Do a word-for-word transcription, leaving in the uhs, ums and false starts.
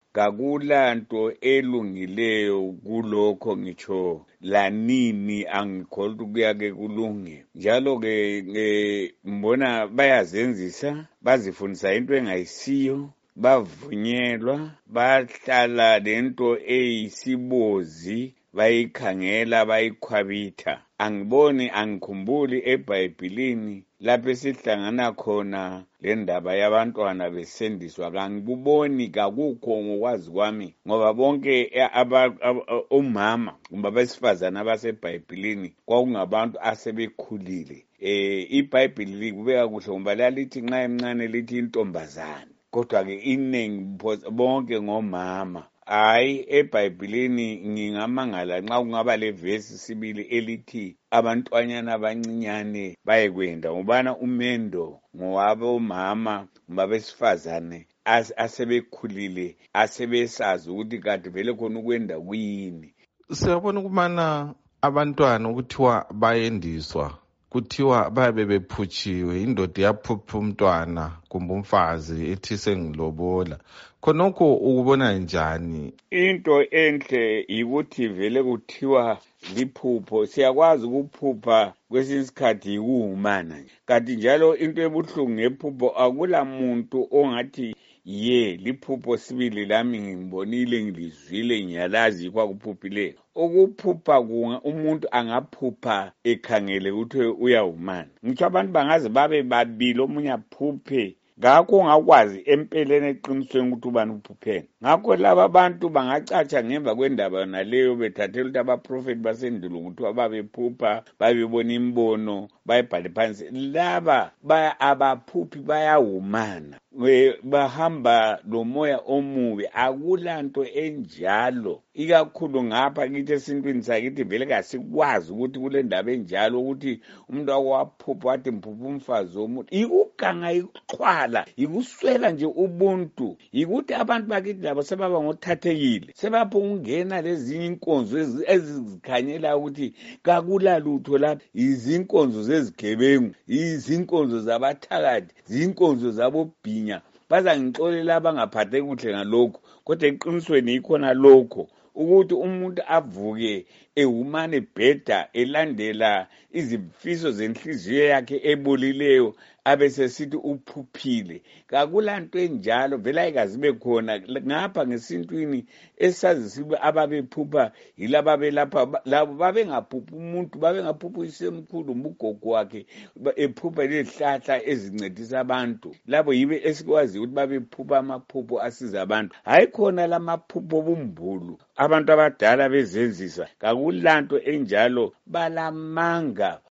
kakulanto elungileyo kulokho ngitsho lanini angikholwa ukuyake kulunge njalo ke mbona bayazenzisa bazifundisa into engayisiyo bavunyelwa bahlala lento eyisibozi bayikhangela bayikhwabitha. Angiboni angikhumbuli eBhayibhelini lapho sihlangana khona le ndaba yabantwana besendiswa, kangibuboni, kakukho ngokwazi kwami, ngoba bonke umama kumbe abesifazane abaseBhayibhelini kwakungabantu asebekhulile. Eh iBhayibheli kubeka kuhle ngoba lalithi nxa emncane lithi intombazane, kodwa ke iningi bonke ngomama. Hayi, eBhayibhelini ngingamangala nxa kungaba levesi sibili elithi abantwanyana abancinyane bayekwenda, ngobana umendo ngowabomama babesifazane asebekhulile asebesazi ukuthi kanti vele khona ukwenda kuyini. Siyabona ukubana abantwana ukuthiwa bayendiswa kuthiwa babe bephutshiwe, indoda yaphupha umntwana kumbe umfazi ethi sengilobola. Khonokho ukubona njani? Into enhle yikuthi vele kuthiwa liphupho. Siyakwazi ukuphupha kwesinye isikhathi yikuhumana nje, kanti njalo into ebuhlungu ngephupho akula muntu ongathi ye liphupho sibili lami ngibonile ngilizwile ngiyalazi yikho akuphuphileyo. Ukuphupha kunga umuntu angaphupha ekhangele ukuthi uyawumana. Ngitsho abantu bangaze babe babili omunye aphuphe, ngakho ungakwazi empeleni eqinisweni ukuthi ubani uphupheni. Ngakho laba abantu bangacatsha ngemva kwendaba naleyo bethathela ukuthi abaprofeti basendulo ukuthi ababephupha babebona imbono bayibhale phansi. Laba baya abaphuphi bayawumana, bahamba lomoya omubi. Akulanto enjalo, ikakhulu ngapha kithi esintwini sakithi vele kasikwazi ukuthi kule ndaba enjalo ukuthi umuntu akwaphupha wathi mphupha umfazi womuntu. Ikuganga, ikuxhwala, ikuswela nje ubuntu, yikuthi abantu bakithi labo sebaba ngothathekile, sebapho ukungena lezinye inkonzo ezizikhanyela ukuthi kakulalutho lapha. Izinkonzo zezigebengu, izinkonzo zabathakathi, zinkonzo zabobhinya. Bazangixolela abangaphatheki kuhle ngalokho, kodwa eqinisweni ikhona lokho ukuthi umuntu avuke ehumane bheda elandela izifiso zenhliziyo yakhe ebolileyo abesesithi uphuphile. Kakulanto enjalo, vele ayikazibe khona ngapha ngesintwini esazi sibe ababephupha yilaba belapha. Labo babengaphuphi umuntu, babengaphuphi isemkhulu ugogo wakhe ephupha lezihlahla ezincedisa abantu. Labo yibe esikwazi ukuthi babephupha amaphupho asiza abantu, hayi khona lamaphupho obumbulu abantu abadala bezenzisa. Kakulanto enjalo, balamanga.